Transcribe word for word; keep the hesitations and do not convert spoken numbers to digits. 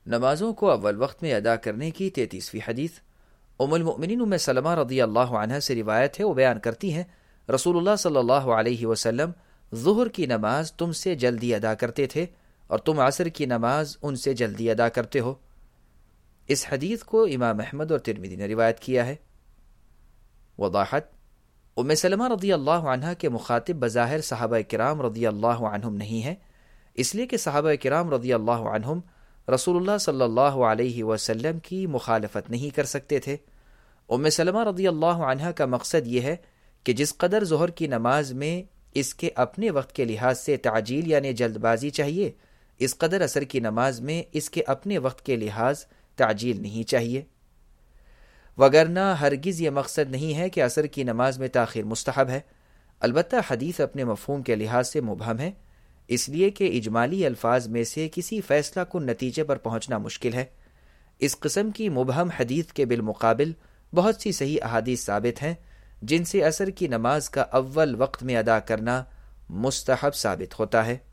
نمازوں کو اول وقت میں ادا کرنے کی تینتیسویں حدیث۔ ام المؤمنین ام سلمہ رضی اللہ عنہ سے روایت ہے، وہ بیان کرتی ہیں رسول اللہ صلی اللہ علیہ وسلم ظہر کی نماز تم سے جلدی ادا کرتے تھے اور تم عصر کی نماز ان سے جلدی ادا کرتے ہو۔ اس حدیث کو امام احمد اور ترمذی نے روایت کیا ہے۔ وضاحت: ام سلمہ رضی اللہ عنہ کے مخاطب بظاہر صحابہ کرام رضی اللہ عنہم نہیں ہیں، اس لیے کہ صحابہ کرام رضی اللہ عنہم رسول اللہ صلی اللہ علیہ وسلم کی مخالفت نہیں کر سکتے تھے۔ ام سلمہ رضی اللہ عنہ کا مقصد یہ ہے کہ جس قدر ظہر کی نماز میں اس کے اپنے وقت کے لحاظ سے تعجیل یعنی جلد بازی چاہیے، اس قدر عصر کی نماز میں اس کے اپنے وقت کے لحاظ تعجیل نہیں چاہیے، وگرنہ ہرگز یہ مقصد نہیں ہے کہ عصر کی نماز میں تاخیر مستحب ہے۔ البتہ حدیث اپنے مفہوم کے لحاظ سے مبہم ہے، اس لیے کہ اجمالی الفاظ میں سے کسی فیصلہ کن نتیجے پر پہنچنا مشکل ہے۔ اس قسم کی مبہم حدیث کے بالمقابل بہت سی صحیح احادیث ثابت ہیں جن سے عصر کی نماز کا اول وقت میں ادا کرنا مستحب ثابت ہوتا ہے۔